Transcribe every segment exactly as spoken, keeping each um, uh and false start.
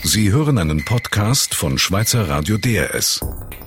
Sie hören einen Podcast von Schweizer Radio D R S.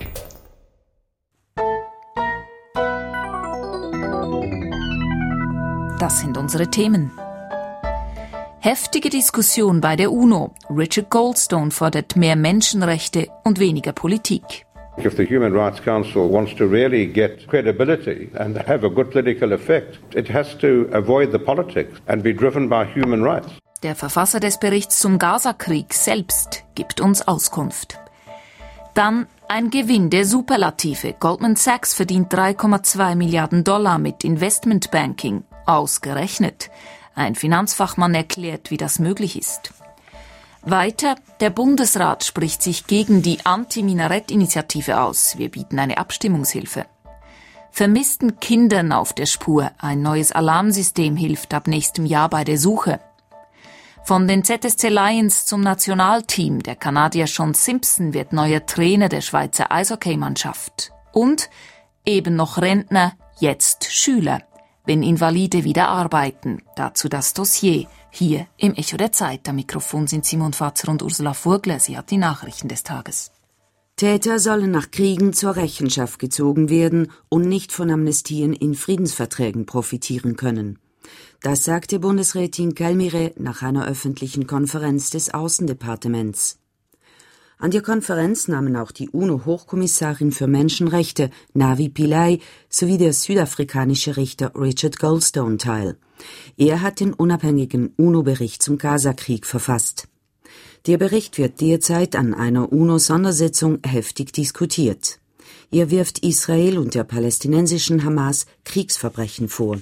Das sind unsere Themen. Heftige Diskussion bei der UNO. Richard Goldstone fordert mehr Menschenrechte und weniger Politik. If the Human Rights Council wants to really get credibility and have a good political effect, it has to avoid the politics and be driven by human rights. Der Verfasser des Berichts zum Gaza-Krieg selbst gibt uns Auskunft. Dann ein Gewinn der Superlative. Goldman Sachs verdient drei Komma zwei Milliarden Dollar mit Investmentbanking. Ausgerechnet. Ein Finanzfachmann erklärt, wie das möglich ist. Weiter, der Bundesrat spricht sich gegen die Anti-Minarett-Initiative aus. Wir bieten eine Abstimmungshilfe. Vermissten Kindern auf der Spur. Ein neues Alarmsystem hilft ab nächstem Jahr bei der Suche. Von den Z S C Lions zum Nationalteam. Der Kanadier Sean Simpson wird neuer Trainer der Schweizer Eishockeymannschaft. Und eben noch Rentner, jetzt Schüler. Wenn Invalide wieder arbeiten. Dazu das Dossier. Hier im Echo der Zeit. Am Mikrofon sind Simon Fatzer und Ursula Vogler. Sie hat die Nachrichten des Tages. Täter sollen nach Kriegen zur Rechenschaft gezogen werden und nicht von Amnestien in Friedensverträgen profitieren können. Das sagte Bundesrätin Kelmire nach einer öffentlichen Konferenz des Außendepartements. An der Konferenz nahmen auch die UNO-Hochkommissarin für Menschenrechte, Navi Pillay, sowie der südafrikanische Richter Richard Goldstone teil. Er hat den unabhängigen UNO-Bericht zum Gaza-Krieg verfasst. Der Bericht wird derzeit an einer UNO-Sondersitzung heftig diskutiert. Er wirft Israel und der palästinensischen Hamas Kriegsverbrechen vor.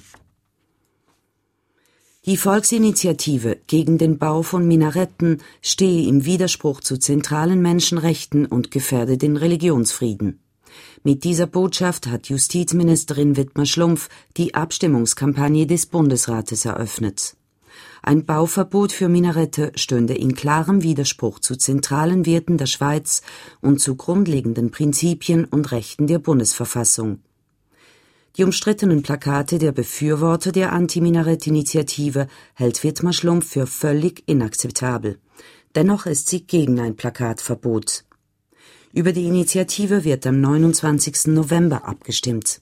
Die Volksinitiative gegen den Bau von Minaretten stehe im Widerspruch zu zentralen Menschenrechten und gefährde den Religionsfrieden. Mit dieser Botschaft hat Justizministerin Widmer Schlumpf die Abstimmungskampagne des Bundesrates eröffnet. Ein Bauverbot für Minarette stünde in klarem Widerspruch zu zentralen Werten der Schweiz und zu grundlegenden Prinzipien und Rechten der Bundesverfassung. Die umstrittenen Plakate der Befürworter der Anti-Minarett-Initiative hält Widmer Schlumpf für völlig inakzeptabel. Dennoch ist sie gegen ein Plakatverbot. Über die Initiative wird am neunundzwanzigsten November abgestimmt.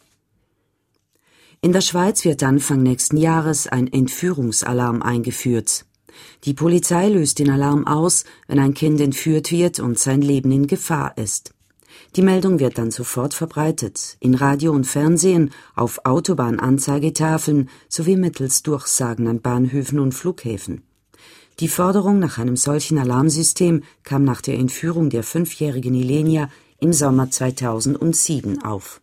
In der Schweiz wird Anfang nächsten Jahres ein Entführungsalarm eingeführt. Die Polizei löst den Alarm aus, wenn ein Kind entführt wird und sein Leben in Gefahr ist. Die Meldung wird dann sofort verbreitet, in Radio und Fernsehen, auf Autobahnanzeigetafeln sowie mittels Durchsagen an Bahnhöfen und Flughäfen. Die Forderung nach einem solchen Alarmsystem kam nach der Entführung der fünfjährigen Ilenia im Sommer zweitausendsieben auf.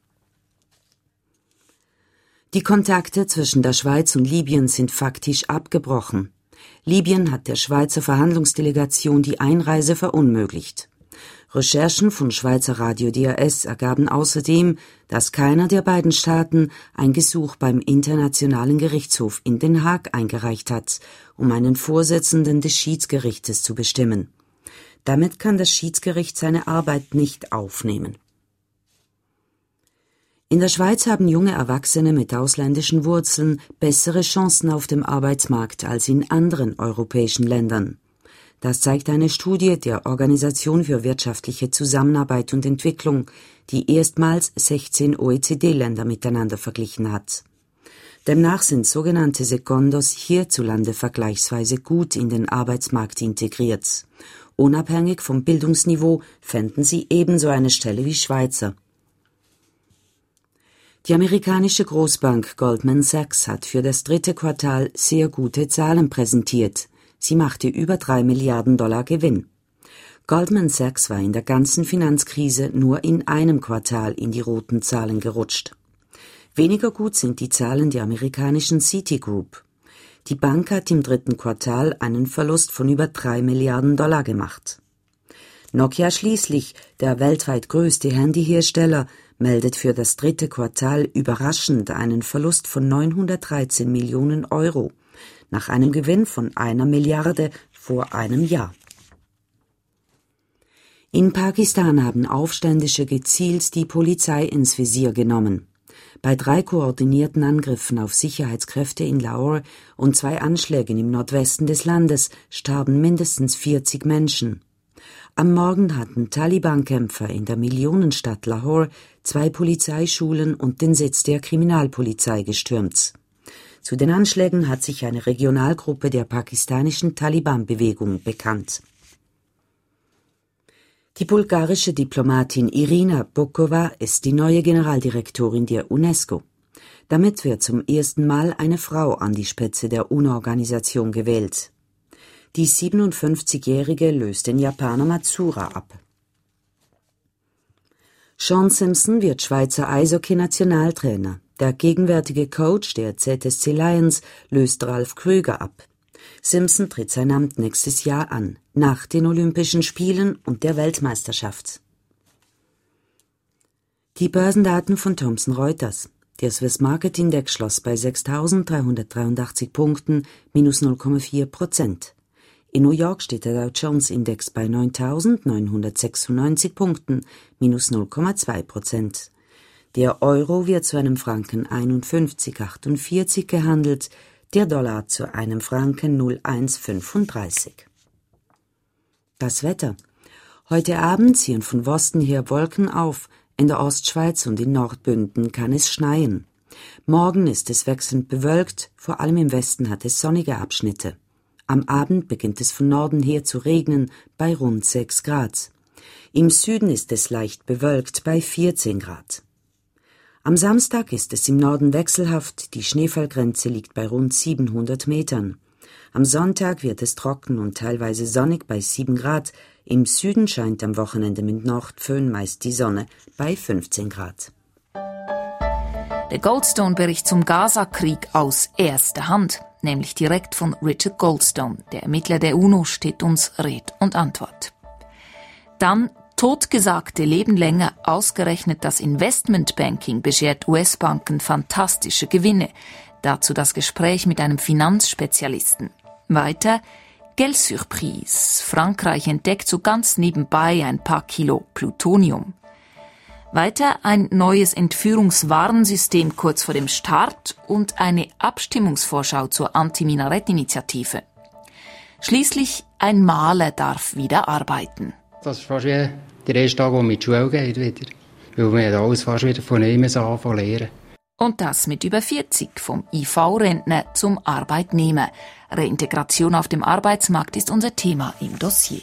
Die Kontakte zwischen der Schweiz und Libyen sind faktisch abgebrochen. Libyen hat der Schweizer Verhandlungsdelegation die Einreise verunmöglicht. Recherchen von Schweizer Radio D R S ergaben außerdem, dass keiner der beiden Staaten ein Gesuch beim Internationalen Gerichtshof in Den Haag eingereicht hat, um einen Vorsitzenden des Schiedsgerichtes zu bestimmen. Damit kann das Schiedsgericht seine Arbeit nicht aufnehmen. In der Schweiz haben junge Erwachsene mit ausländischen Wurzeln bessere Chancen auf dem Arbeitsmarkt als in anderen europäischen Ländern. Das zeigt eine Studie der Organisation für wirtschaftliche Zusammenarbeit und Entwicklung, die erstmals sechzehn O E C D-Länder miteinander verglichen hat. Demnach sind sogenannte Secondos hierzulande vergleichsweise gut in den Arbeitsmarkt integriert. Unabhängig vom Bildungsniveau fänden sie ebenso eine Stelle wie Schweizer. Die amerikanische Großbank Goldman Sachs hat für das dritte Quartal sehr gute Zahlen präsentiert. Sie machte über drei Milliarden Dollar Gewinn. Goldman Sachs war in der ganzen Finanzkrise nur in einem Quartal in die roten Zahlen gerutscht. Weniger gut sind die Zahlen der amerikanischen Citigroup. Die Bank hat im dritten Quartal einen Verlust von über drei Milliarden Dollar gemacht. Nokia schließlich, der weltweit größte Handyhersteller, meldet für das dritte Quartal überraschend einen Verlust von neunhundertdreizehn Millionen Euro. Nach einem Gewinn von einer Milliarde vor einem Jahr. In Pakistan haben Aufständische gezielt die Polizei ins Visier genommen. Bei drei koordinierten Angriffen auf Sicherheitskräfte in Lahore und zwei Anschlägen im Nordwesten des Landes starben mindestens vierzig Menschen. Am Morgen hatten Taliban-Kämpfer in der Millionenstadt Lahore zwei Polizeischulen und den Sitz der Kriminalpolizei gestürmt. Zu den Anschlägen hat sich eine Regionalgruppe der pakistanischen Taliban-Bewegung bekannt. Die bulgarische Diplomatin Irina Bokova ist die neue Generaldirektorin der UNESCO. Damit wird zum ersten Mal eine Frau an die Spitze der U N-Organisation gewählt. Die siebenundfünfzigjährige löst den Japaner Matsura ab. Sean Simpson wird Schweizer Eishockey-Nationaltrainer. Der gegenwärtige Coach der Z S C Lions löst Ralf Krüger ab. Simpson tritt sein Amt nächstes Jahr an, nach den Olympischen Spielen und der Weltmeisterschaft. Die Börsendaten von Thomson Reuters. Der Swiss Market Index schloss bei sechstausenddreihundertdreiundachtzig Punkten, minus null Komma vier Prozent. In New York steht der Dow Jones Index bei neuntausendneunhundertsechsundneunzig Punkten, minus null Komma zwei Prozent. Der Euro wird zu einem Franken einundfünfzig Komma achtundvierzig gehandelt, der Dollar zu einem Franken null Komma eins fünfunddreißig. Das Wetter. Heute Abend ziehen von Osten her Wolken auf, in der Ostschweiz und in Nordbünden kann es schneien. Morgen ist es wechselnd bewölkt, vor allem im Westen hat es sonnige Abschnitte. Am Abend beginnt es von Norden her zu regnen, bei rund sechs Grad. Im Süden ist es leicht bewölkt, bei vierzehn Grad. Am Samstag ist es im Norden wechselhaft, die Schneefallgrenze liegt bei rund siebenhundert Metern. Am Sonntag wird es trocken und teilweise sonnig bei sieben Grad, im Süden scheint am Wochenende mit Nordföhn meist die Sonne bei fünfzehn Grad. Der Goldstone-Bericht zum Gaza-Krieg aus erster Hand, nämlich direkt von Richard Goldstone. Der Ermittler der UNO steht uns Red und Antwort. Dann Totgesagte leben länger, ausgerechnet das Investmentbanking beschert U S-Banken fantastische Gewinne. Dazu das Gespräch mit einem Finanzspezialisten. Weiter Geldsurprise. Frankreich entdeckt so ganz nebenbei ein paar Kilo Plutonium. Weiter ein neues Entführungswarnsystem kurz vor dem Start und eine Abstimmungsvorschau zur Anti-Minarett-Initiative. Schließlich ein Maler darf wieder arbeiten. Das ist fast wie der erste Tag, wo man in die Schule geht wieder. Weil man hat alles fast wieder von ihm anfangen zu lernen. Und das mit über vierzig, vom I V-Rentner zum Arbeitnehmer. Reintegration auf dem Arbeitsmarkt ist unser Thema im Dossier.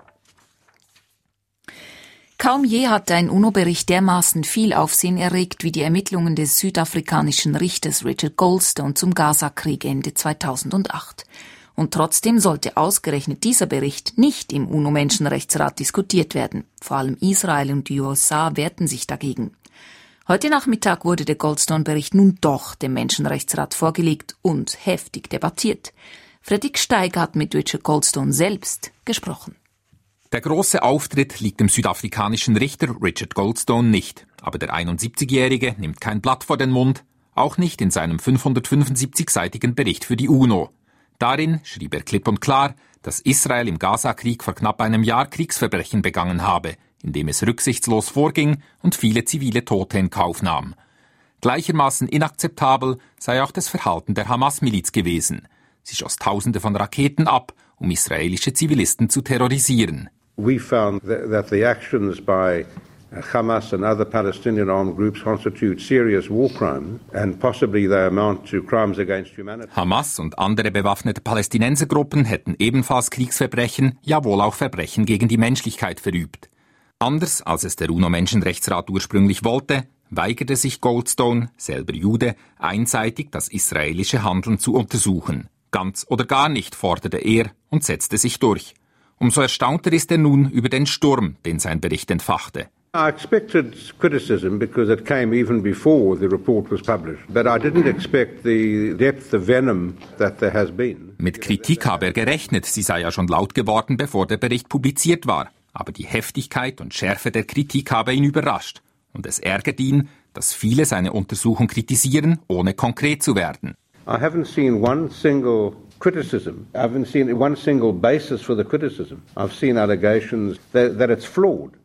Kaum je hat ein UNO-Bericht dermaßen viel Aufsehen erregt wie die Ermittlungen des südafrikanischen Richters Richard Goldstone zum Gaza-Krieg Ende zweitausendacht. Und trotzdem sollte ausgerechnet dieser Bericht nicht im UNO-Menschenrechtsrat diskutiert werden. Vor allem Israel und die U S A wehrten sich dagegen. Heute Nachmittag wurde der Goldstone-Bericht nun doch dem Menschenrechtsrat vorgelegt und heftig debattiert. Fredrik Steiger hat mit Richard Goldstone selbst gesprochen. Der große Auftritt liegt dem südafrikanischen Richter Richard Goldstone nicht. Aber der einundsiebzigjährige nimmt kein Blatt vor den Mund, auch nicht in seinem fünfhundertfünfundsiebzigseitigen Bericht für die UNO. Darin schrieb er klipp und klar, dass Israel im Gaza-Krieg vor knapp einem Jahr Kriegsverbrechen begangen habe, indem es rücksichtslos vorging und viele zivile Tote in Kauf nahm. Gleichermaßen inakzeptabel sei auch das Verhalten der Hamas-Miliz gewesen. Sie schoss Tausende von Raketen ab, um israelische Zivilisten zu terrorisieren. We found that, that the actions by Hamas and other Palestinian armed groups constitute serious war crimes and possibly they amount to crimes against humanity. Hamas und andere bewaffnete Palästinensergruppen hätten ebenfalls Kriegsverbrechen, ja wohl auch Verbrechen gegen die Menschlichkeit verübt. Anders als es der UNO-Menschenrechtsrat ursprünglich wollte, weigerte sich Goldstone, selber Jude, einseitig das israelische Handeln zu untersuchen. Ganz oder gar nicht, forderte er und setzte sich durch. Umso erstaunter ist er nun über den Sturm, den sein Bericht entfachte. I expected criticism because it came even before the report was published, but I didn't expect the depth of venom that there has been. Mit Kritik habe er gerechnet, sie sei ja schon laut geworden, bevor der Bericht publiziert war. Aber die Heftigkeit und Schärfe der Kritik habe ihn überrascht. Und es ärgert ihn, dass viele seine Untersuchung kritisieren, ohne konkret zu werden. I haven't seen one single criticism. I haven't seen one single basis for the criticism. I've seen allegations that, that it's flawed.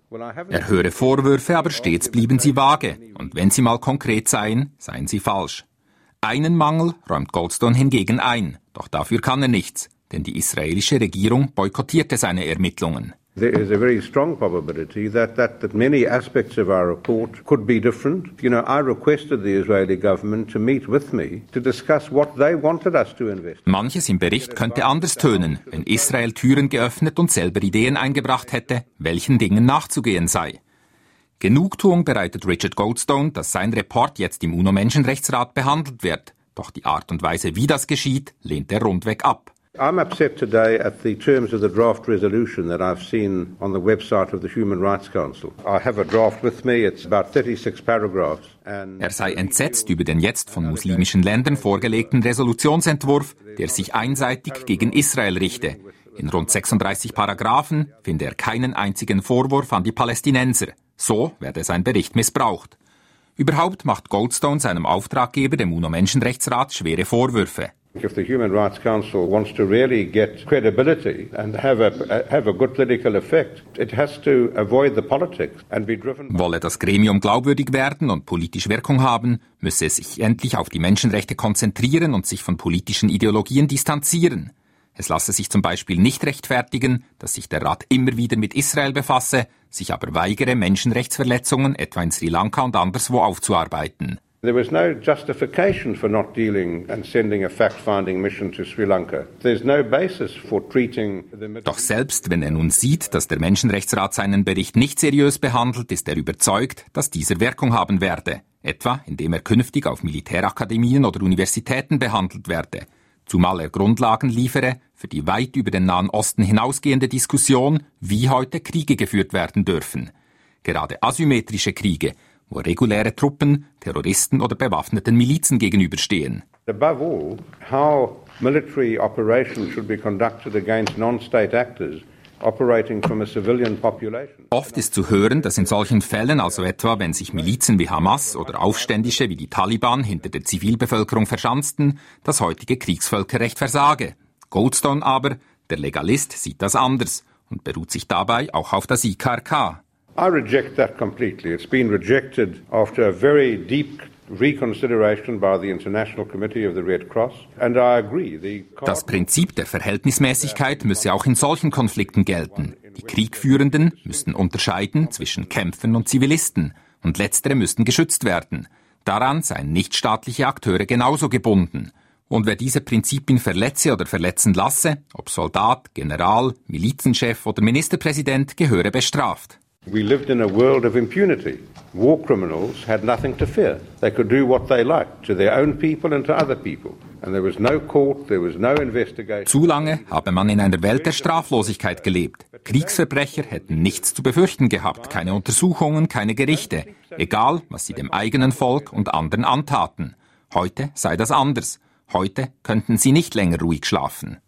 Er höre Vorwürfe, aber stets blieben sie vage. Und wenn sie mal konkret seien, seien sie falsch. Einen Mangel räumt Goldstone hingegen ein. Doch dafür kann er nichts. Denn die israelische Regierung boykottierte seine Ermittlungen. There is a very strong probability that, that, that many aspects of our report could be different. You know, I requested the Israeli government to meet with me to discuss what they wanted us to investigate. Manches im Bericht könnte anders tönen, wenn Israel Türen geöffnet und selber Ideen eingebracht hätte, welchen Dingen nachzugehen sei. Genugtuung bereitet Richard Goldstone, dass sein Report jetzt im UNO-Menschenrechtsrat behandelt wird. Doch die Art und Weise, wie das geschieht, lehnt er rundweg ab. I'm upset today at the terms of the draft resolution that I've seen on the website of the Human Rights Council. I have a draft with me, it's about thirty-six paragraphs. And er sei entsetzt über den jetzt von muslimischen Ländern vorgelegten Resolutionsentwurf, der sich einseitig gegen Israel richte. In rund sechsunddreißig Paragraphen finde er keinen einzigen Vorwurf an die Palästinenser. So werde sein Bericht missbraucht. Überhaupt macht Goldstone seinem Auftraggeber, dem UNO-Menschenrechtsrat, schwere Vorwürfe. If the Human Rights Council wants to really get credibility and have a, have a good political effect, it has to avoid the politics and be driven. Wolle das Gremium glaubwürdig werden und politisch Wirkung haben, müsse es sich endlich auf die Menschenrechte konzentrieren und sich von politischen Ideologien distanzieren. Es lasse sich zum Beispiel nicht rechtfertigen, dass sich der Rat immer wieder mit Israel befasse, sich aber weigere, Menschenrechtsverletzungen etwa in Sri Lanka und anderswo aufzuarbeiten. There was no justification for not dealing and sending a fact-finding mission to Sri Lanka. There's no basis for treating the... Doch selbst wenn er nun sieht, dass der Menschenrechtsrat seinen Bericht nicht seriös behandelt, ist er überzeugt, dass dieser Wirkung haben werde. Etwa, indem er künftig auf Militärakademien oder Universitäten behandelt werde. Zumal er Grundlagen liefere für die weit über den Nahen Osten hinausgehende Diskussion, wie heute Kriege geführt werden dürfen. Gerade asymmetrische Kriege, wo reguläre Truppen, Terroristen oder bewaffneten Milizen gegenüberstehen. Above all, how military operations should be conducted against non-state actors operating from a civilian population. Oft ist zu hören, dass in solchen Fällen, also etwa wenn sich Milizen wie Hamas oder Aufständische wie die Taliban hinter der Zivilbevölkerung verschanzten, das heutige Kriegsvölkerrecht versage. Goldstone aber, der Legalist, sieht das anders und beruht sich dabei auch auf das I K R K. I reject that completely. It's been rejected after a very deep reconsideration by the International Committee of the Red Cross, and I agree. The Das Prinzip der Verhältnismäßigkeit müsse auch in solchen Konflikten gelten. Die Kriegführenden müssten unterscheiden zwischen Kämpfern und Zivilisten, und letztere müssten geschützt werden. Daran seien nichtstaatliche Akteure genauso gebunden. Und wer diese Prinzipien verletze oder verletzen lasse, ob Soldat, General, Milizenchef oder Ministerpräsident, gehöre bestraft. We lived in a world of impunity. War criminals had nothing to fear. They could do what they liked to their own people and to other people. And there was no court, there was no investigation. Zu lange habe man in einer Welt der Straflosigkeit gelebt. Kriegsverbrecher hätten nichts zu befürchten gehabt, keine Untersuchungen, keine Gerichte, egal was sie dem eigenen Volk und anderen antaten. Heute sei das anders. Heute könnten sie nicht länger ruhig schlafen.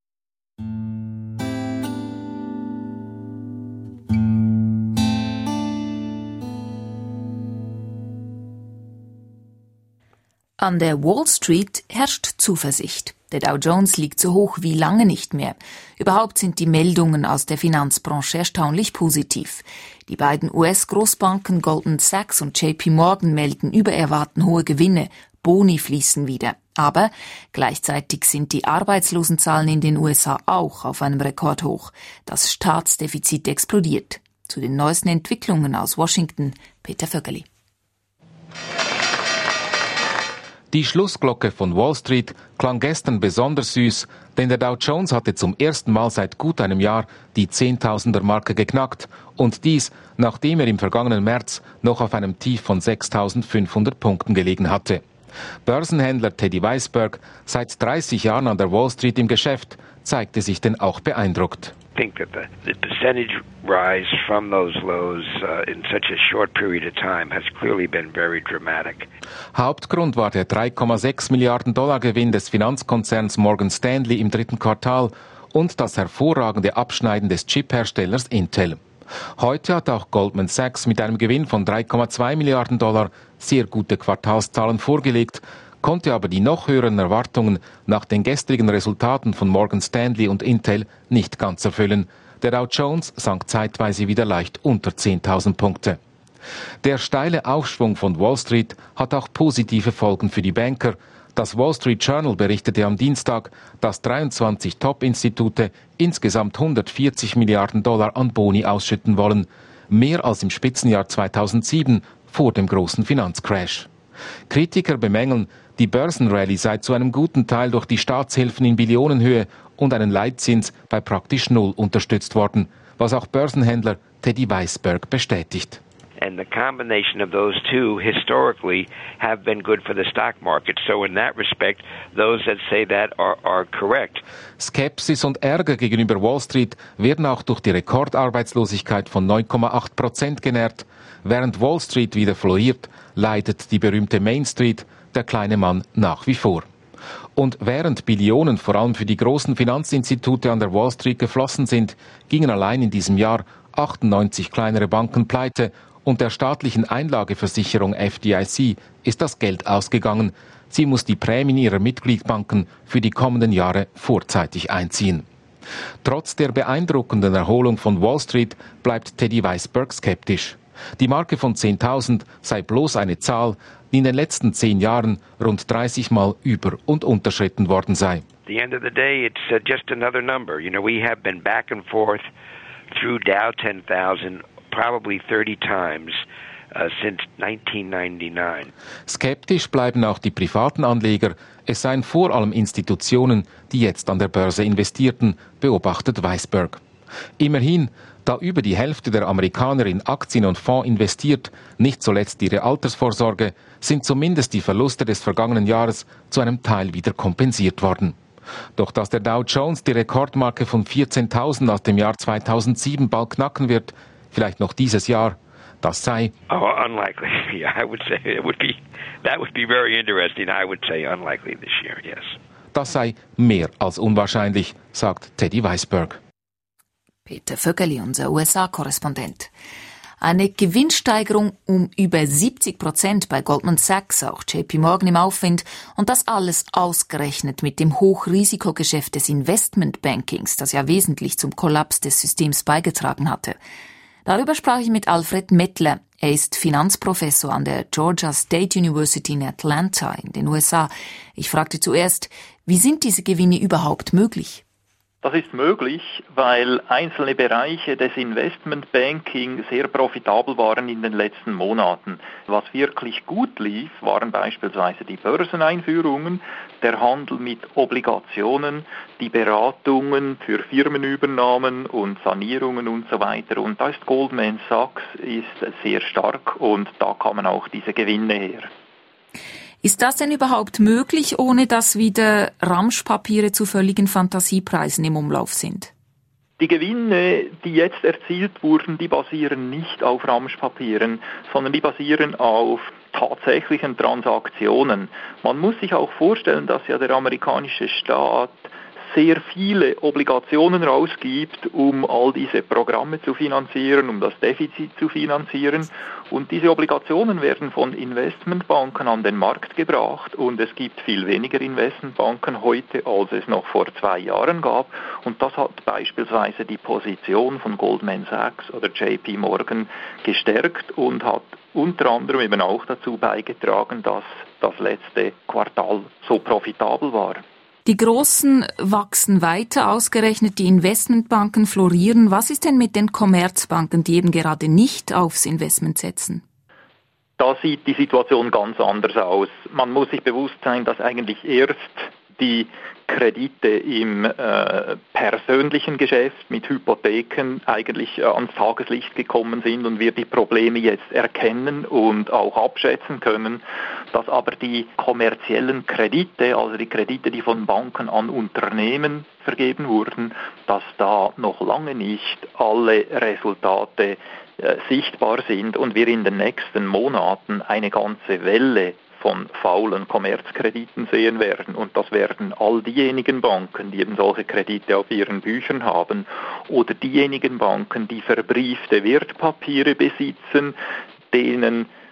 An der Wall Street herrscht Zuversicht. Der Dow Jones liegt so hoch wie lange nicht mehr. Überhaupt sind die Meldungen aus der Finanzbranche erstaunlich positiv. Die beiden U S-Großbanken Goldman Sachs und J P Morgan melden über Erwarten hohe Gewinne. Boni fließen wieder. Aber gleichzeitig sind die Arbeitslosenzahlen in den U S A auch auf einem Rekordhoch. Das Staatsdefizit explodiert. Zu den neuesten Entwicklungen aus Washington, Peter Vögeli. Die Schlussglocke von Wall Street klang gestern besonders süß, denn der Dow Jones hatte zum ersten Mal seit gut einem Jahr die Zehntausender-Marke geknackt und dies, nachdem er im vergangenen März noch auf einem Tief von sechstausendfünfhundert Punkten gelegen hatte. Börsenhändler Teddy Weisberg, seit dreißig Jahren an der Wall Street im Geschäft, zeigte sich denn auch beeindruckt. I think that the, the percentage rise from those lows uh, in such a short period of time has clearly been very dramatic. Hauptgrund war der drei Komma sechs Milliarden Dollar Gewinn des Finanzkonzerns Morgan Stanley im dritten Quartal und das hervorragende Abschneiden des Chipherstellers Intel. Heute hat auch Goldman Sachs mit einem Gewinn von drei Komma zwei Milliarden Dollar sehr gute Quartalszahlen vorgelegt, konnte aber die noch höheren Erwartungen nach den gestrigen Resultaten von Morgan Stanley und Intel nicht ganz erfüllen. Der Dow Jones sank zeitweise wieder leicht unter zehntausend Punkte. Der steile Aufschwung von Wall Street hat auch positive Folgen für die Banker. Das Wall Street Journal berichtete am Dienstag, dass dreiundzwanzig Top-Institute insgesamt hundertvierzig Milliarden Dollar an Boni ausschütten wollen. Mehr als im Spitzenjahr zweitausendsieben vor dem großen Finanzcrash. Kritiker bemängeln, die Börsenrallye sei zu einem guten Teil durch die Staatshilfen in Billionenhöhe und einen Leitzins bei praktisch null unterstützt worden, was auch Börsenhändler Teddy Weisberg bestätigt. And the combination of those two historically have been good for the stock market. So in that respect, those that say that are, are correct. Skepsis und Ärger gegenüber Wall Street werden auch durch die Rekordarbeitslosigkeit von neun Komma acht Prozent genährt. Während Wall Street wieder floriert, leidet die berühmte Main Street, der kleine Mann, nach wie vor. Und während Billionen vor allem für die großen Finanzinstitute an der Wall Street geflossen sind, gingen allein in diesem Jahr achtundneunzig kleinere Banken pleite und der staatlichen Einlageversicherung F D I C ist das Geld ausgegangen. Sie muss die Prämien ihrer Mitgliedbanken für die kommenden Jahre vorzeitig einziehen. Trotz der beeindruckenden Erholung von Wall Street bleibt Teddy Weisberg skeptisch. Die Marke von zehntausend sei bloß eine Zahl, die in den letzten zehn Jahren rund dreißig Mal über- und unterschritten worden sei. At the end of the day, it's uh, just another number. You know, we have been back and forth through Dow ten thousand probably thirty times uh, since nineteen ninety-nine. Skeptisch bleiben auch die privaten Anleger. Es seien vor allem Institutionen, die jetzt an der Börse investierten, beobachtet Weisberg. Immerhin, da über die Hälfte der Amerikaner in Aktien und Fonds investiert, nicht zuletzt ihre Altersvorsorge, sind zumindest die Verluste des vergangenen Jahres zu einem Teil wieder kompensiert worden. Doch dass der Dow Jones die Rekordmarke von vierzehntausend aus dem Jahr zweitausendsieben bald knacken wird, vielleicht noch dieses Jahr, das sei Oh, unlikely. Yeah, I would say it would be that would be very interesting. I would say unlikely this year, yes. Das sei mehr als unwahrscheinlich, sagt Teddy Weisberg. Peter Vögeli, unser U S A-Korrespondent. Eine Gewinnsteigerung um über siebzig Prozent bei Goldman Sachs, auch J P Morgan im Aufwind, und das alles ausgerechnet mit dem Hochrisikogeschäft des Investmentbankings, das ja wesentlich zum Kollaps des Systems beigetragen hatte. Darüber sprach ich mit Alfred Mettler. Er ist Finanzprofessor an der Georgia State University in Atlanta in den U S A. Ich fragte zuerst, wie sind diese Gewinne überhaupt möglich? Das ist möglich, weil einzelne Bereiche des Investmentbanking sehr profitabel waren in den letzten Monaten. Was wirklich gut lief, waren beispielsweise die Börseneinführungen, der Handel mit Obligationen, die Beratungen für Firmenübernahmen und Sanierungen und so weiter. Und da ist Goldman Sachs ist sehr stark und da kamen auch diese Gewinne her. Ist das denn überhaupt möglich, ohne dass wieder Ramschpapiere zu völligen Fantasiepreisen im Umlauf sind? Die Gewinne, die jetzt erzielt wurden, die basieren nicht auf Ramschpapieren, sondern die basieren auf tatsächlichen Transaktionen. Man muss sich auch vorstellen, dass ja der amerikanische Staat sehr viele Obligationen rausgibt, um all diese Programme zu finanzieren, um das Defizit zu finanzieren. Und diese Obligationen werden von Investmentbanken an den Markt gebracht und es gibt viel weniger Investmentbanken heute, als es noch vor zwei Jahren gab. Und das hat beispielsweise die Position von Goldman Sachs oder J P Morgan gestärkt und hat unter anderem eben auch dazu beigetragen, dass das letzte Quartal so profitabel war. Die Großen wachsen weiter, ausgerechnet die Investmentbanken florieren. Was ist denn mit den Commerzbanken, die eben gerade nicht aufs Investment setzen? Da sieht die Situation ganz anders aus. Man muss sich bewusst sein, dass eigentlich erst die Kredite im äh, persönlichen Geschäft mit Hypotheken eigentlich äh, ans Tageslicht gekommen sind und wir die Probleme jetzt erkennen und auch abschätzen können, dass aber die kommerziellen Kredite, also die Kredite, die von Banken an Unternehmen vergeben wurden, dass da noch lange nicht alle Resultate äh, sichtbar sind und wir in den nächsten Monaten eine ganze Welle von faulen Kommerzkrediten sehen werden. Und das werden all diejenigen Banken, die eben solche Kredite auf ihren Büchern haben, oder diejenigen Banken, die verbriefte Wertpapiere besitzen, denen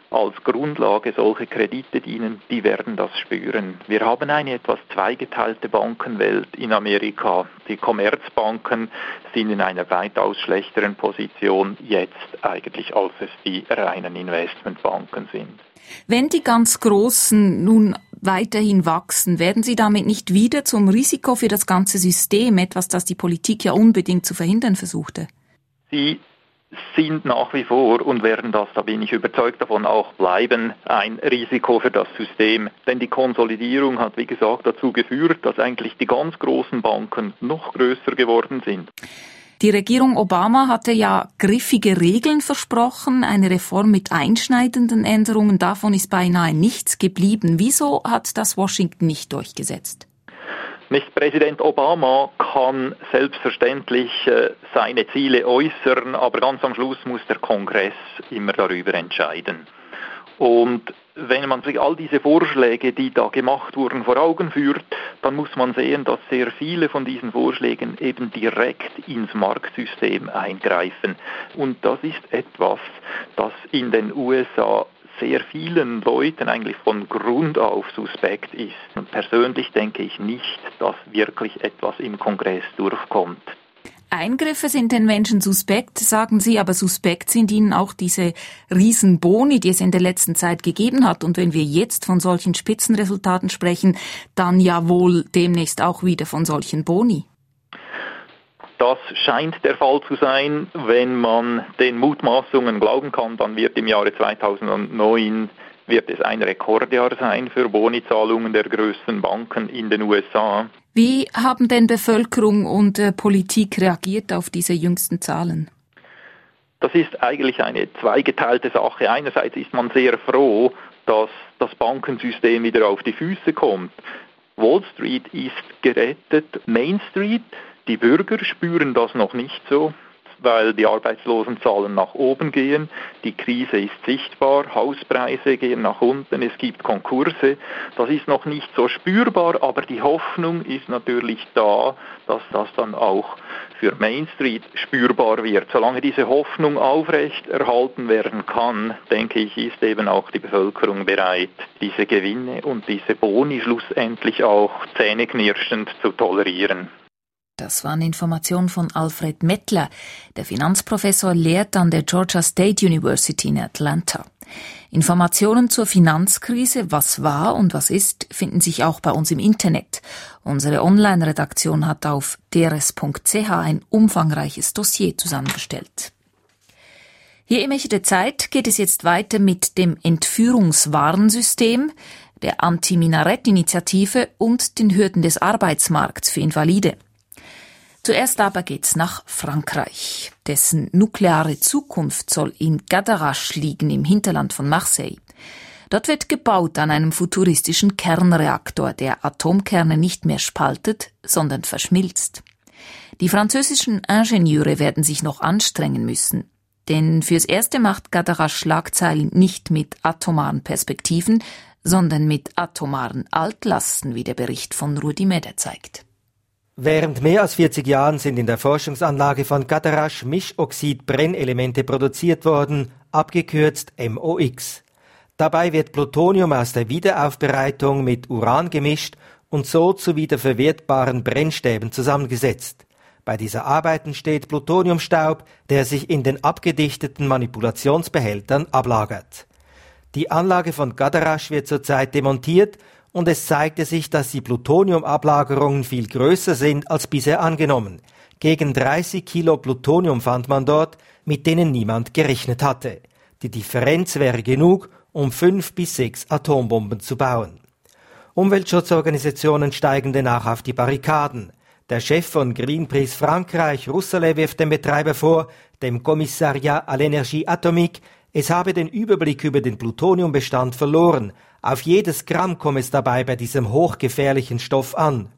als Grundlage solche Kredite dienen, die werden das spüren. Wir haben eine etwas zweigeteilte Bankenwelt in Amerika. Die Commerzbanken sind in einer weitaus schlechteren Position jetzt eigentlich, als es die reinen Investmentbanken sind. Wenn die ganz Großen nun weiterhin wachsen, werden sie damit nicht wieder zum Risiko für das ganze System, etwas, das die Politik ja unbedingt zu verhindern versuchte? Sie sind nach wie vor und werden das, da bin ich überzeugt davon, auch bleiben, ein Risiko für das System. Denn die Konsolidierung hat, wie gesagt, dazu geführt, dass eigentlich die ganz großen Banken noch größer geworden sind. Die Regierung Obama hatte ja griffige Regeln versprochen, eine Reform mit einschneidenden Änderungen, davon ist beinahe nichts geblieben. Wieso hat das Washington nicht durchgesetzt? Nicht Präsident Obama kann selbstverständlich äh, seine Ziele äußern, aber ganz am Schluss muss der Kongress immer darüber entscheiden. Und wenn man sich all diese Vorschläge, die da gemacht wurden, vor Augen führt, dann muss man sehen, dass sehr viele von diesen Vorschlägen eben direkt ins Marktsystem eingreifen. Und das ist etwas, das in den U S A sehr vielen Leuten eigentlich von Grund auf suspekt ist. Und persönlich denke ich nicht, dass wirklich etwas im Kongress durchkommt. Eingriffe sind den Menschen suspekt, sagen Sie, aber suspekt sind Ihnen auch diese Riesenboni, die es in der letzten Zeit gegeben hat. Und wenn wir jetzt von solchen Spitzenresultaten sprechen, dann ja wohl demnächst auch wieder von solchen Boni. Das scheint der Fall zu sein. Wenn man den Mutmaßungen glauben kann, dann wird im Jahre zweitausendneun wird es ein Rekordjahr sein für Bonizahlungen der größten Banken in den U S A. Wie haben denn Bevölkerung und äh, Politik reagiert auf diese jüngsten Zahlen? Das ist eigentlich eine zweigeteilte Sache. Einerseits ist man sehr froh, dass das Bankensystem wieder auf die Füße kommt. Wall Street ist gerettet. Main Street, die Bürger spüren das noch nicht so, weil die Arbeitslosenzahlen nach oben gehen, die Krise ist sichtbar, Hauspreise gehen nach unten, es gibt Konkurse. Das ist noch nicht so spürbar, aber die Hoffnung ist natürlich da, dass das dann auch für Main Street spürbar wird. Solange diese Hoffnung aufrecht erhalten werden kann, denke ich, ist eben auch die Bevölkerung bereit, diese Gewinne und diese Boni schlussendlich auch zähneknirschend zu tolerieren. Das waren Informationen von Alfred Mettler. Der Finanzprofessor lehrt an der Georgia State University in Atlanta. Informationen zur Finanzkrise, was war und was ist, finden sich auch bei uns im Internet. Unsere Online-Redaktion hat auf d r s punkt c h ein umfangreiches Dossier zusammengestellt. Hier im Echo der Zeit geht es jetzt weiter mit dem Entführungswarnsystem, der Anti-Minarett-Initiative und den Hürden des Arbeitsmarkts für Invalide. Zuerst aber geht's nach Frankreich. Dessen nukleare Zukunft soll in Cadarache liegen, im Hinterland von Marseille. Dort wird gebaut an einem futuristischen Kernreaktor, der Atomkerne nicht mehr spaltet, sondern verschmilzt. Die französischen Ingenieure werden sich noch anstrengen müssen. Denn fürs Erste macht Cadarache Schlagzeilen nicht mit atomaren Perspektiven, sondern mit atomaren Altlasten, wie der Bericht von Rudi Meder zeigt. Während mehr als vierzig Jahren sind in der Forschungsanlage von Cadarache Mischoxid-Brennelemente produziert worden, abgekürzt M O X. Dabei wird Plutonium aus der Wiederaufbereitung mit Uran gemischt und so zu wiederverwertbaren Brennstäben zusammengesetzt. Bei dieser Arbeit entsteht Plutoniumstaub, der sich in den abgedichteten Manipulationsbehältern ablagert. Die Anlage von Cadarache wird zurzeit demontiert und es zeigte sich, dass die Plutoniumablagerungen viel größer sind als bisher angenommen. Gegen dreißig Kilo Plutonium fand man dort, mit denen niemand gerechnet hatte. Die Differenz wäre genug, um fünf bis sechs Atombomben zu bauen. Umweltschutzorganisationen steigen danach auf die Barrikaden. Der Chef von Greenpeace Frankreich, Rousselet, wirft dem Betreiber vor, dem Commissariat à l'Énergie Atomique, es habe den Überblick über den Plutoniumbestand verloren. Auf jedes Gramm komme es dabei bei diesem hochgefährlichen Stoff an.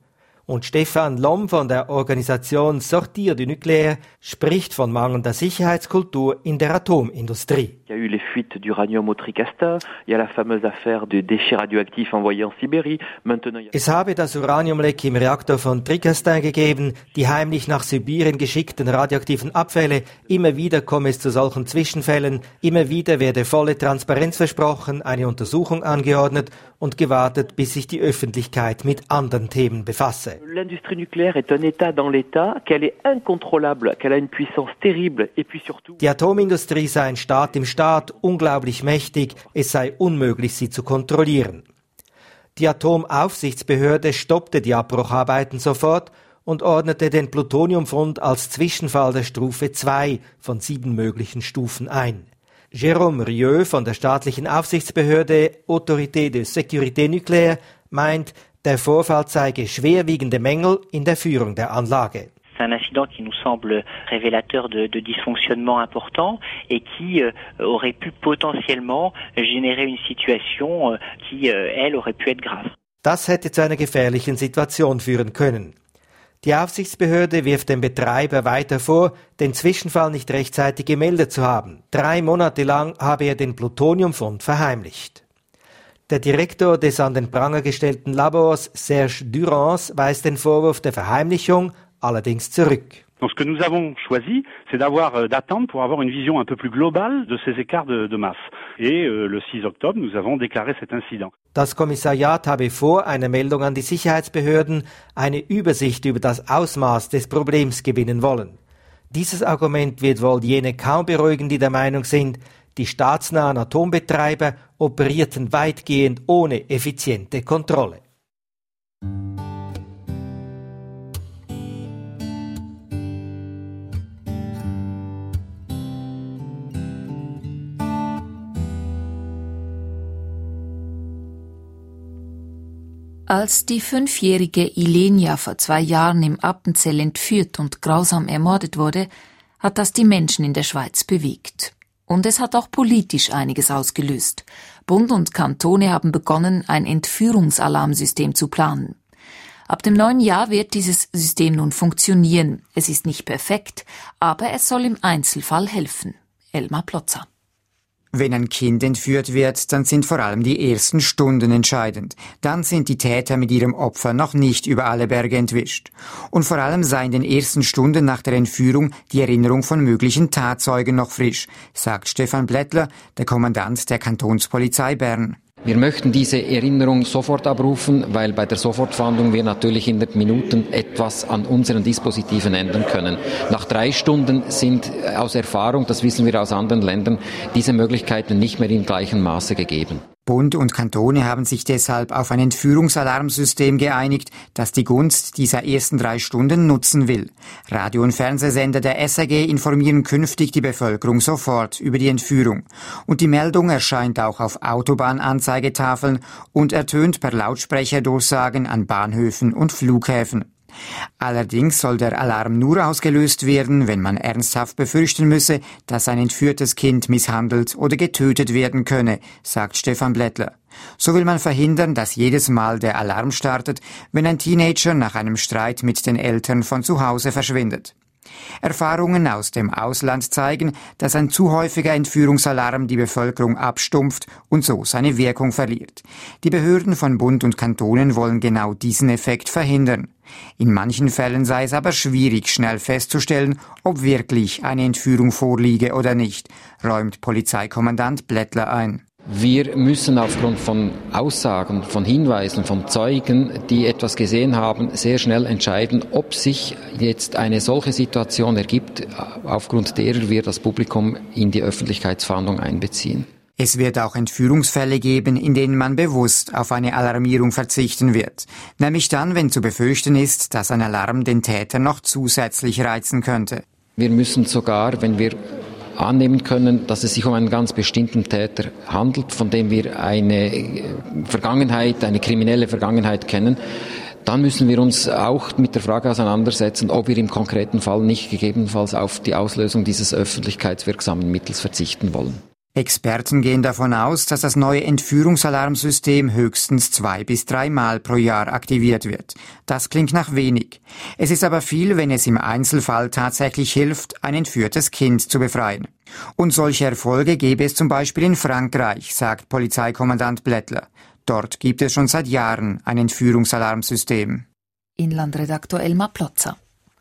Und Stefan Lom von der Organisation Sortir du Nucléaire spricht von mangelnder Sicherheitskultur in der Atomindustrie. Il y a eu les fuites d'uranium au Tricastin, il y a la fameuse affaire de déchets radioactifs envoyés en Sibérie. Maintenant, es habe das Uraniumleck im Reaktor von Tricastin gegeben, die heimlich nach Sibirien geschickten radioaktiven Abfälle. Immer wieder komme es zu solchen Zwischenfällen. Immer wieder werde volle Transparenz versprochen, eine Untersuchung angeordnet und gewartet, bis sich die Öffentlichkeit mit anderen Themen befasse. L'industrie nucléaire est un État dans l'État, qu'elle est incontrôlable, qu'elle a une puissance terrible et puis surtout. Die Atomindustrie sei ein Staat im Staat, unglaublich mächtig, es sei unmöglich, sie zu kontrollieren. Die Atomaufsichtsbehörde stoppte die Abbrucharbeiten sofort und ordnete den Plutoniumfund als Zwischenfall der Stufe zwei von sieben möglichen Stufen ein. Jérôme Rieu von der staatlichen Aufsichtsbehörde Autorité de Sécurité Nucléaire meint, der Vorfall zeige schwerwiegende Mängel in der Führung der Anlage. C'est un incident qui nous semble révélateur de, de dysfonctionnement important et qui euh, aurait pu potentiellement générer une situation euh, qui, euh, elle, aurait pu être grave. Das hätte zu einer gefährlichen Situation führen können. Die Aufsichtsbehörde wirft dem Betreiber weiter vor, den Zwischenfall nicht rechtzeitig gemeldet zu haben. Drei Monate lang habe er den Plutoniumfund verheimlicht. Der Direktor des an den Pranger gestellten Labors, Serge Durance, weist den Vorwurf der Verheimlichung allerdings zurück. Donc ce que nous avons choisi, c'est d'avoir, d'attendre pour avoir une vision un peu plus globale de ces écarts de, de masse. Et euh, le six octobre, nous avons déclaré cet incident. Das Kommissariat habe vor einer Meldung an die Sicherheitsbehörden eine Übersicht über das Ausmaß des Problems gewinnen wollen. Dieses Argument wird wohl jene kaum beruhigen, die der Meinung sind, die staatsnahen Atombetreiber operierten weitgehend ohne effiziente Kontrolle. Als die fünfjährige Ilenia vor zwei Jahren im Appenzell entführt und grausam ermordet wurde, hat das die Menschen in der Schweiz bewegt. Und es hat auch politisch einiges ausgelöst. Bund und Kantone haben begonnen, ein Entführungsalarmsystem zu planen. Ab dem neuen Jahr wird dieses System nun funktionieren. Es ist nicht perfekt, aber es soll im Einzelfall helfen. Elmar Plotzer. Wenn ein Kind entführt wird, dann sind vor allem die ersten Stunden entscheidend. Dann sind die Täter mit ihrem Opfer noch nicht über alle Berge entwischt. Und vor allem sei in den ersten Stunden nach der Entführung die Erinnerung von möglichen Tatzeugen noch frisch, sagt Stefan Blättler, der Kommandant der Kantonspolizei Bern. Wir möchten diese Erinnerung sofort abrufen, weil bei der Sofortfahndung wir natürlich in den Minuten etwas an unseren Dispositiven ändern können. Nach drei Stunden sind aus Erfahrung, das wissen wir aus anderen Ländern, diese Möglichkeiten nicht mehr im gleichen Maße gegeben. Bund und Kantone haben sich deshalb auf ein Entführungsalarmsystem geeinigt, das die Gunst dieser ersten drei Stunden nutzen will. Radio- und Fernsehsender der S R G informieren künftig die Bevölkerung sofort über die Entführung. Und die Meldung erscheint auch auf Autobahnanzeigetafeln und ertönt per Lautsprecherdurchsagen an Bahnhöfen und Flughäfen. Allerdings soll der Alarm nur ausgelöst werden, wenn man ernsthaft befürchten müsse, dass ein entführtes Kind misshandelt oder getötet werden könne, sagt Stefan Blättler. So will man verhindern, dass jedes Mal der Alarm startet, wenn ein Teenager nach einem Streit mit den Eltern von zu Hause verschwindet. Erfahrungen aus dem Ausland zeigen, dass ein zu häufiger Entführungsalarm die Bevölkerung abstumpft und so seine Wirkung verliert. Die Behörden von Bund und Kantonen wollen genau diesen Effekt verhindern. In manchen Fällen sei es aber schwierig, schnell festzustellen, ob wirklich eine Entführung vorliege oder nicht, räumt Polizeikommandant Blättler ein. Wir müssen aufgrund von Aussagen, von Hinweisen, von Zeugen, die etwas gesehen haben, sehr schnell entscheiden, ob sich jetzt eine solche Situation ergibt, aufgrund derer wir das Publikum in die Öffentlichkeitsfahndung einbeziehen. Es wird auch Entführungsfälle geben, in denen man bewusst auf eine Alarmierung verzichten wird. Nämlich dann, wenn zu befürchten ist, dass ein Alarm den Täter noch zusätzlich reizen könnte. Wir müssen sogar, wenn wir annehmen können, dass es sich um einen ganz bestimmten Täter handelt, von dem wir eine Vergangenheit, eine kriminelle Vergangenheit kennen, dann müssen wir uns auch mit der Frage auseinandersetzen, ob wir im konkreten Fall nicht gegebenenfalls auf die Auslösung dieses öffentlichkeitswirksamen Mittels verzichten wollen. Experten gehen davon aus, dass das neue Entführungsalarmsystem höchstens zwei bis dreimal pro Jahr aktiviert wird. Das klingt nach wenig. Es ist aber viel, wenn es im Einzelfall tatsächlich hilft, ein entführtes Kind zu befreien. Und solche Erfolge gäbe es zum Beispiel in Frankreich, sagt Polizeikommandant Blättler. Dort gibt es schon seit Jahren ein Entführungsalarmsystem. Inlandredaktor Elmar Plotzer.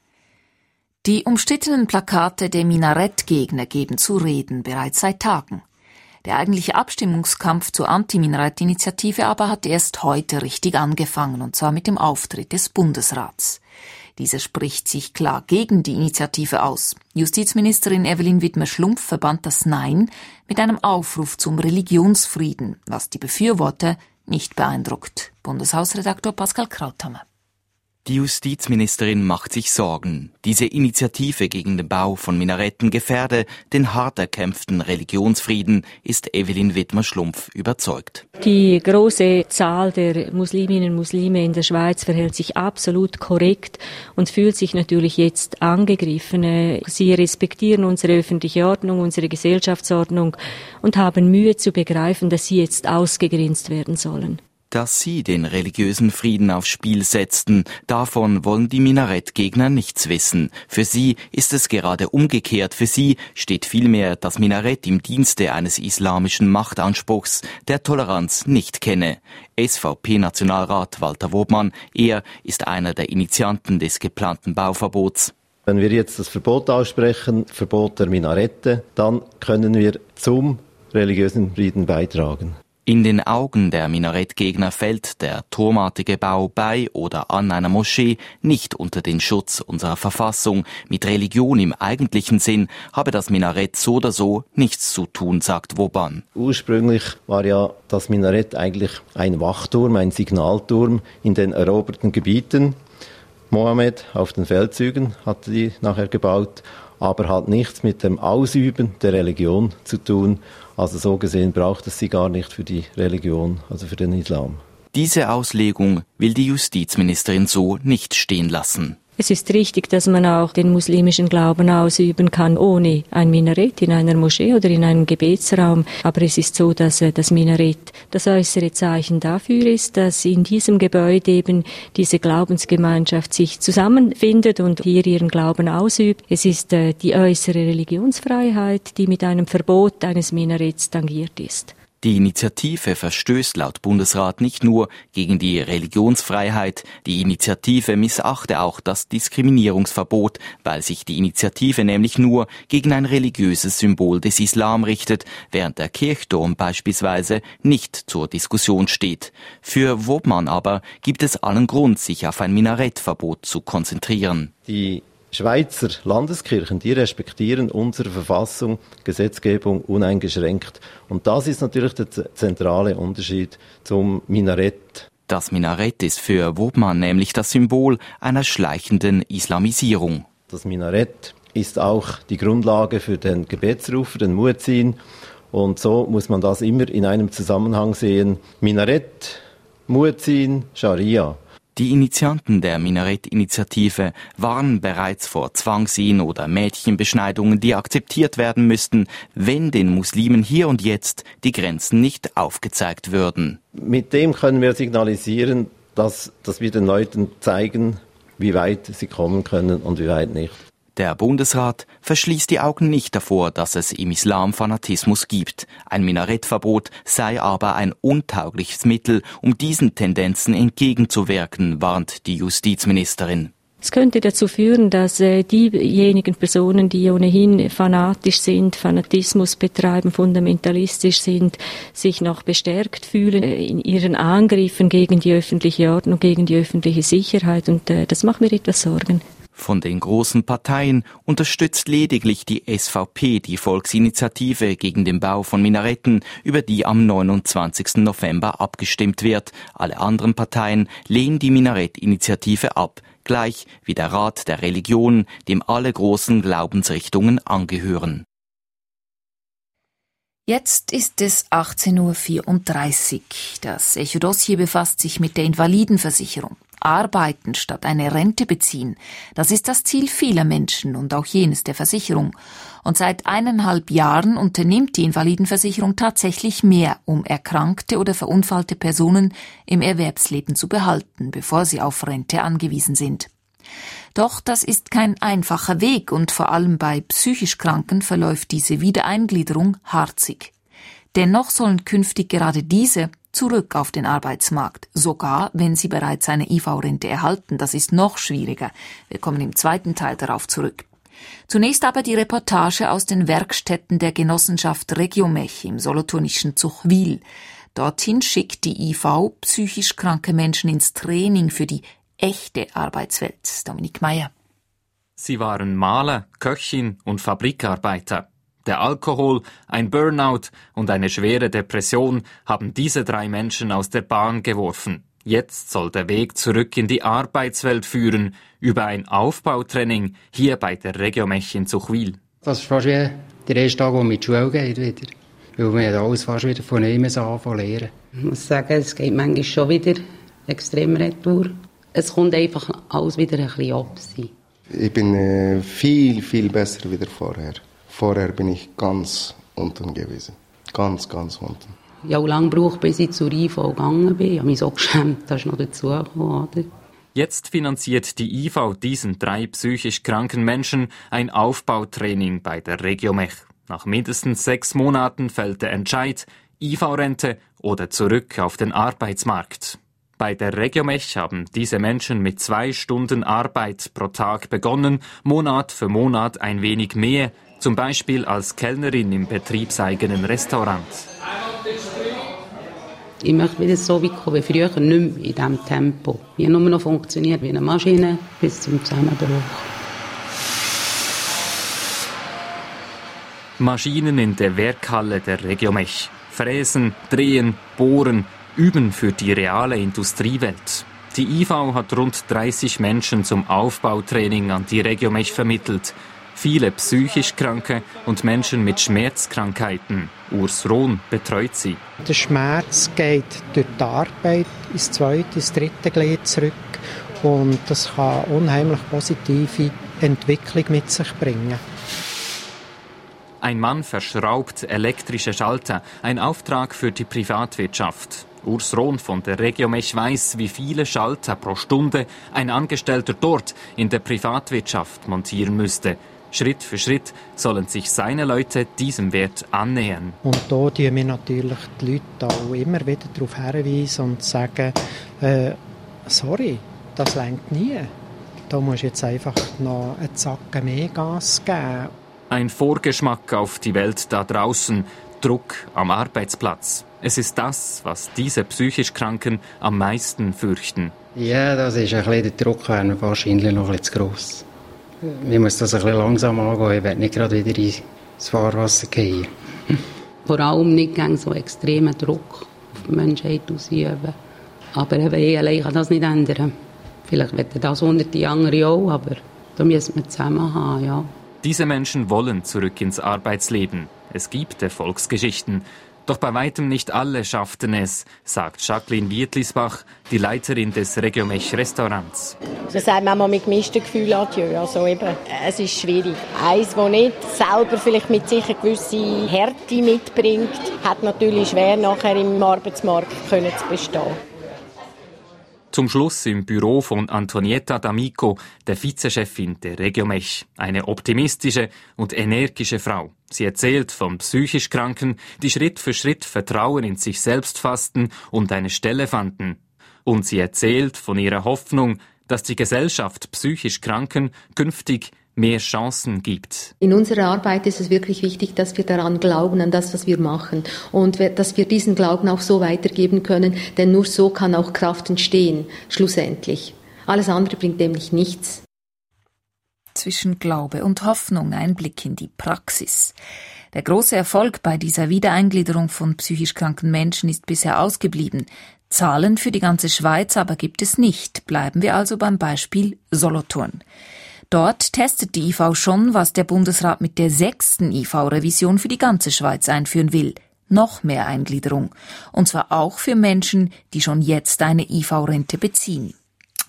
Die umstrittenen Plakate der Minarettgegner geben zu reden, bereits seit Tagen. Der eigentliche Abstimmungskampf zur Anti-Minarett-Initiative aber hat erst heute richtig angefangen, und zwar mit dem Auftritt des Bundesrats. Dieser spricht sich klar gegen die Initiative aus. Justizministerin Evelyn Widmer-Schlumpf verband das Nein mit einem Aufruf zum Religionsfrieden, was die Befürworter nicht beeindruckt. Bundeshausredaktor Pascal Krauthammer. Die Justizministerin macht sich Sorgen. Diese Initiative gegen den Bau von Minaretten gefährde den hart erkämpften Religionsfrieden, ist Evelyn Widmer-Schlumpf überzeugt. Die große Zahl der Musliminnen und Muslime in der Schweiz verhält sich absolut korrekt und fühlt sich natürlich jetzt angegriffen. Sie respektieren unsere öffentliche Ordnung, unsere Gesellschaftsordnung und haben Mühe zu begreifen, dass sie jetzt ausgegrenzt werden sollen. Dass sie den religiösen Frieden aufs Spiel setzten, davon wollen die Minarettgegner nichts wissen. Für sie ist es gerade umgekehrt. Für sie steht vielmehr das Minarett im Dienste eines islamischen Machtanspruchs, der Toleranz nicht kenne. S V P-Nationalrat Walter Wobmann, er ist einer der Initianten des geplanten Bauverbots. Wenn wir jetzt das Verbot aussprechen, Verbot der Minarette, dann können wir zum religiösen Frieden beitragen. In den Augen der Minarettgegner fällt der turmartige Bau bei oder an einer Moschee nicht unter den Schutz unserer Verfassung. Mit Religion im eigentlichen Sinn habe das Minarett so oder so nichts zu tun, sagt Wobmann. Ursprünglich war ja das Minarett eigentlich ein Wachturm, ein Signalturm in den eroberten Gebieten. Mohammed auf den Feldzügen hatte die nachher gebaut, aber hat nichts mit dem Ausüben der Religion zu tun. Also so gesehen braucht es sie gar nicht für die Religion, also für den Islam. Diese Auslegung will die Justizministerin so nicht stehen lassen. Es ist richtig, dass man auch den muslimischen Glauben ausüben kann, ohne ein Minarett in einer Moschee oder in einem Gebetsraum. Aber es ist so, dass das Minarett das äußere Zeichen dafür ist, dass in diesem Gebäude eben diese Glaubensgemeinschaft sich zusammenfindet und hier ihren Glauben ausübt. Es ist die äußere Religionsfreiheit, die mit einem Verbot eines Minaretts tangiert ist. Die Initiative verstößt laut Bundesrat nicht nur gegen die Religionsfreiheit, die Initiative missachte auch das Diskriminierungsverbot, weil sich die Initiative nämlich nur gegen ein religiöses Symbol des Islam richtet, während der Kirchturm beispielsweise nicht zur Diskussion steht. Für Wobmann aber gibt es allen Grund, sich auf ein Minarettverbot zu konzentrieren. Die Schweizer Landeskirchen, die respektieren unsere Verfassung, Gesetzgebung uneingeschränkt. Und das ist natürlich der zentrale Unterschied zum Minarett. Das Minarett ist für Wobmann nämlich das Symbol einer schleichenden Islamisierung. Das Minarett ist auch die Grundlage für den Gebetsruf, für den Muezzin. Und so muss man das immer in einem Zusammenhang sehen. Minarett, Muezzin, Scharia. Die Initianten der Minarett-Initiative warnen bereits vor Zwangsehen oder Mädchenbeschneidungen, die akzeptiert werden müssten, wenn den Muslimen hier und jetzt die Grenzen nicht aufgezeigt würden. Mit dem können wir signalisieren, dass, dass wir den Leuten zeigen, wie weit sie kommen können und wie weit nicht. Der Bundesrat verschließt die Augen nicht davor, dass es im Islam Fanatismus gibt. Ein Minarettverbot sei aber ein untaugliches Mittel, um diesen Tendenzen entgegenzuwirken, warnt die Justizministerin. Es könnte dazu führen, dass äh, diejenigen Personen, die ohnehin fanatisch sind, Fanatismus betreiben, fundamentalistisch sind, sich noch bestärkt fühlen äh, in ihren Angriffen gegen die öffentliche Ordnung, gegen die öffentliche Sicherheit. Und äh, das macht mir etwas Sorgen. Von den großen Parteien unterstützt lediglich die S V P die Volksinitiative gegen den Bau von Minaretten, über die am neunundzwanzigsten November abgestimmt wird. Alle anderen Parteien lehnen die Minarettinitiative ab, gleich wie der Rat der Religionen, dem alle großen Glaubensrichtungen angehören. Jetzt ist es achtzehn Uhr vierunddreißig. Das Echo-Dossier befasst sich mit der Invalidenversicherung. arbeiten statt eine Rente beziehen. Das ist das Ziel vieler Menschen und auch jenes der Versicherung. Und seit eineinhalb Jahren unternimmt die Invalidenversicherung tatsächlich mehr, um erkrankte oder verunfallte Personen im Erwerbsleben zu behalten, bevor sie auf Rente angewiesen sind. Doch das ist kein einfacher Weg und vor allem bei psychisch Kranken verläuft diese Wiedereingliederung harzig. Dennoch sollen künftig gerade diese zurück auf den Arbeitsmarkt, sogar wenn sie bereits eine I V-Rente erhalten. Das ist noch schwieriger. Wir kommen im zweiten Teil darauf zurück. Zunächst aber die Reportage aus den Werkstätten der Genossenschaft Regiomech im solothurnischen Zuchwil. Dorthin schickt die I V psychisch kranke Menschen ins Training für die echte Arbeitswelt. Dominik Meyer. Sie waren Maler, Köchin und Fabrikarbeiter. Der Alkohol, ein Burnout und eine schwere Depression haben diese drei Menschen aus der Bahn geworfen. Jetzt soll der Weg zurück in die Arbeitswelt führen, über ein Aufbautraining hier bei der Regiomech in Zuchwil. Das ist fast wie der erste Tag, wo man in die Schule geht wieder. Weil man hat alles fast wieder von einem anfangen zu lernen. Ich muss sagen, es geht manchmal schon wieder extrem retour. Es kommt einfach alles wieder ein bisschen ab. Ich bin äh, viel, viel besser wieder vorher. Vorher bin ich ganz unten gewesen. Ganz, ganz unten. Ich habe lange gebraucht, bis ich zur I V gegangen bin. Ich habe mich so geschämt, das ist noch dazugekommen. Jetzt finanziert die I V diesen drei psychisch kranken Menschen ein Aufbautraining bei der Regiomech. Nach mindestens sechs Monaten fällt der Entscheid, I V-Rente oder zurück auf den Arbeitsmarkt. Bei der Regiomech haben diese Menschen mit zwei Stunden Arbeit pro Tag begonnen, Monat für Monat ein wenig mehr, zum Beispiel als Kellnerin im betriebseigenen Restaurant. Ich möchte wieder so weit kommen wie früher, nicht mehr in diesem Tempo. Ich habe nur noch funktioniert wie eine Maschine bis zum Zusammenbruch. Maschinen in der Werkhalle der Regiomech. Fräsen, drehen, bohren, üben für die reale Industriewelt. Die I V hat rund dreißig Menschen zum Aufbautraining an die Regiomech vermittelt. Viele psychisch Kranke und Menschen mit Schmerzkrankheiten. Urs Rohn betreut sie. Der Schmerz geht durch die Arbeit ins zweite, ins dritte Glied zurück und das kann unheimlich positive Entwicklung mit sich bringen. Ein Mann verschraubt elektrische Schalter, ein Auftrag für die Privatwirtschaft. Urs Rohn von der Regiomech weiß, wie viele Schalter pro Stunde ein Angestellter dort in der Privatwirtschaft montieren müsste. Schritt für Schritt sollen sich seine Leute diesem Wert annähern. Und da tun wir natürlich die Leute auch immer wieder darauf hinweisen und sagen, äh, sorry, das reicht nie. Da musst du jetzt einfach noch einen Zacken mehr Gas geben. Ein Vorgeschmack auf die Welt da draußen, Druck am Arbeitsplatz. Es ist das, was diese psychisch Kranken am meisten fürchten. Ja, das ist ein bisschen, der Druck wäre wahrscheinlich noch ein bisschen zu gross. Man muss das ein bisschen langsam angehen, ich will nicht gerade wieder ins Fahrwasser gehen. Vor allem nicht gegen so extremen Druck auf die Menschheit ausüben. Aber ich allein kann das nicht ändern. Vielleicht wird das unter die anderen auch, aber da müssen wir zusammen haben, ja. Diese Menschen wollen zurück ins Arbeitsleben. Es gibt Erfolgsgeschichten. Doch bei weitem nicht alle schafften es, sagt Jacqueline Wietlisbach, die Leiterin des Regiomech Restaurants. So sagt man mal mit gemischten Gefühlen adieu. Also eben, es ist schwierig. Eins, das nicht selber vielleicht mit sich eine gewisse Härte mitbringt, hat natürlich schwer nachher im Arbeitsmarkt können zu bestehen. Zum Schluss im Büro von Antonietta D'Amico, der Vizechefin der Regiomech. Eine optimistische und energische Frau. Sie erzählt von psychisch Kranken, die Schritt für Schritt Vertrauen in sich selbst fassten und eine Stelle fanden. Und sie erzählt von ihrer Hoffnung, dass die Gesellschaft psychisch Kranken künftig mehr Chancen gibt. In unserer Arbeit ist es wirklich wichtig, dass wir daran glauben, an das, was wir machen. Und dass wir diesen Glauben auch so weitergeben können, denn nur so kann auch Kraft entstehen, schlussendlich. Alles andere bringt nämlich nichts. Zwischen Glaube und Hoffnung ein Blick in die Praxis. Der große Erfolg bei dieser Wiedereingliederung von psychisch kranken Menschen ist bisher ausgeblieben. Zahlen für die ganze Schweiz aber gibt es nicht. Bleiben wir also beim Beispiel Solothurn. Dort testet die I V schon, was der Bundesrat mit der sechsten I V-Revision für die ganze Schweiz einführen will. Noch mehr Eingliederung. Und zwar auch für Menschen, die schon jetzt eine I V-Rente beziehen.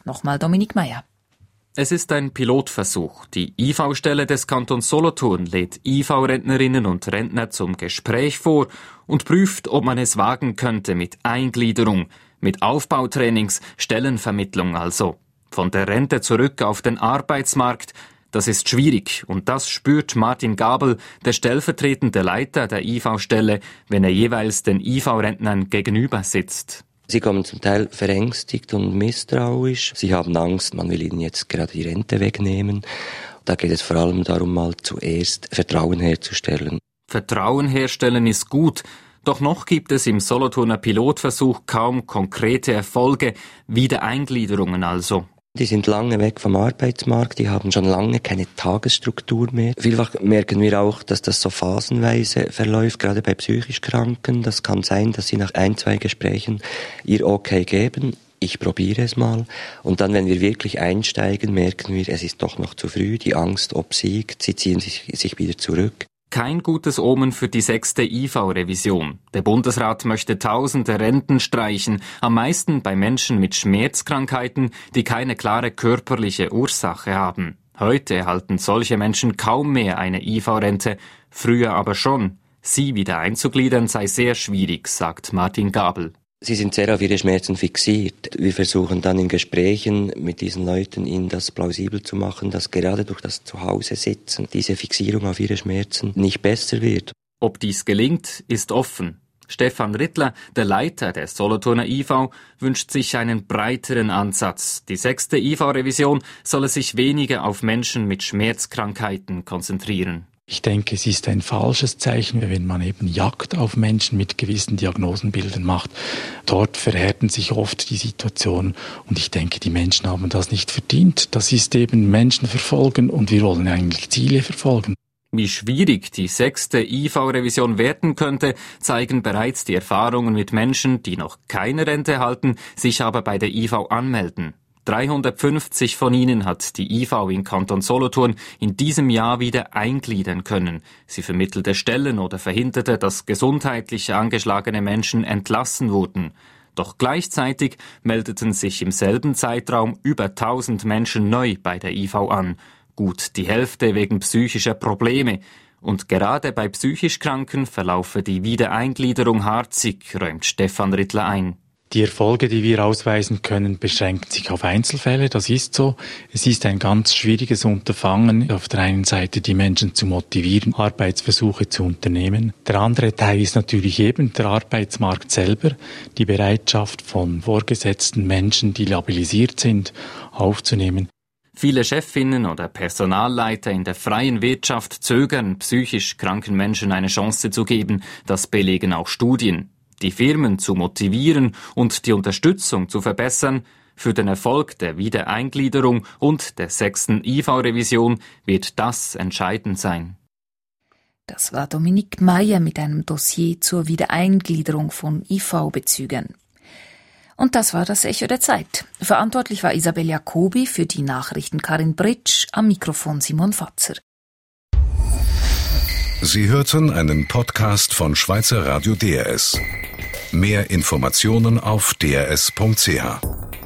Nochmal Dominik Meyer. Es ist ein Pilotversuch. Die I V-Stelle des Kantons Solothurn lädt I V-Rentnerinnen und Rentner zum Gespräch vor und prüft, ob man es wagen könnte mit Eingliederung, mit Aufbautrainings, Stellenvermittlung also. Von der Rente zurück auf den Arbeitsmarkt, das ist schwierig und das spürt Martin Gabel, der stellvertretende Leiter der I V-Stelle, wenn er jeweils den I V-Rentnern gegenüber sitzt. Sie kommen zum Teil verängstigt und misstrauisch. Sie haben Angst, man will ihnen jetzt gerade die Rente wegnehmen. Da geht es vor allem darum, mal zuerst Vertrauen herzustellen. Vertrauen herstellen ist gut, doch noch gibt es im Solothurner Pilotversuch kaum konkrete Erfolge, Wiedereingliederungen also. Die sind lange weg vom Arbeitsmarkt, die haben schon lange keine Tagesstruktur mehr. Vielfach merken wir auch, dass das so phasenweise verläuft, gerade bei psychisch Kranken. Das kann sein, dass sie nach ein, zwei Gesprächen ihr Okay geben. Ich probiere es mal. Und dann, wenn wir wirklich einsteigen, merken wir, es ist doch noch zu früh. Die Angst obsiegt, sie ziehen sich, sich wieder zurück. Kein gutes Omen für die sechste I V-Revision. Der Bundesrat möchte tausende Renten streichen, am meisten bei Menschen mit Schmerzkrankheiten, die keine klare körperliche Ursache haben. Heute erhalten solche Menschen kaum mehr eine I V-Rente, früher aber schon. Sie wieder einzugliedern sei sehr schwierig, sagt Martin Gabel. Sie sind sehr auf ihre Schmerzen fixiert. Wir versuchen dann in Gesprächen mit diesen Leuten, ihnen das plausibel zu machen, dass gerade durch das Zuhause-Sitzen diese Fixierung auf ihre Schmerzen nicht besser wird. Ob dies gelingt, ist offen. Stefan Rittler, der Leiter der Solothurner I V, wünscht sich einen breiteren Ansatz. Die sechste I V-Revision solle sich weniger auf Menschen mit Schmerzkrankheiten konzentrieren. Ich denke, es ist ein falsches Zeichen, wenn man eben Jagd auf Menschen mit gewissen Diagnosenbildern macht. Dort verhärten sich oft die Situationen und ich denke, die Menschen haben das nicht verdient. Das ist eben Menschen verfolgen und wir wollen eigentlich Ziele verfolgen. Wie schwierig die sechste I V-Revision werden könnte, zeigen bereits die Erfahrungen mit Menschen, die noch keine Rente erhalten, sich aber bei der I V anmelden. dreihundertfünfzig von ihnen hat die I V in Kanton Solothurn in diesem Jahr wieder eingliedern können. Sie vermittelte Stellen oder verhinderte, dass gesundheitlich angeschlagene Menschen entlassen wurden. Doch gleichzeitig meldeten sich im selben Zeitraum über tausend Menschen neu bei der I V an. Gut die Hälfte wegen psychischer Probleme. Und gerade bei psychisch Kranken verlaufe die Wiedereingliederung harzig, räumt Stefan Rittler ein. Die Erfolge, die wir ausweisen können, beschränken sich auf Einzelfälle, das ist so. Es ist ein ganz schwieriges Unterfangen, auf der einen Seite die Menschen zu motivieren, Arbeitsversuche zu unternehmen. Der andere Teil ist natürlich eben der Arbeitsmarkt selber, die Bereitschaft von vorgesetzten Menschen, die labilisiert sind, aufzunehmen. Viele Chefinnen oder Personalleiter in der freien Wirtschaft zögern, psychisch kranken Menschen eine Chance zu geben, das belegen auch Studien. Die Firmen zu motivieren und die Unterstützung zu verbessern, für den Erfolg der Wiedereingliederung und der sechsten I V-Revision wird das entscheidend sein. Das war Dominik Meyer mit einem Dossier zur Wiedereingliederung von I V-Bezügern. Und das war das Echo der Zeit. Verantwortlich war Isabel Jacobi, für die Nachrichten Karin Britsch, am Mikrofon Simon Fatzer. Sie hörten einen Podcast von Schweizer Radio D R S. Mehr Informationen auf d r s punkt c h.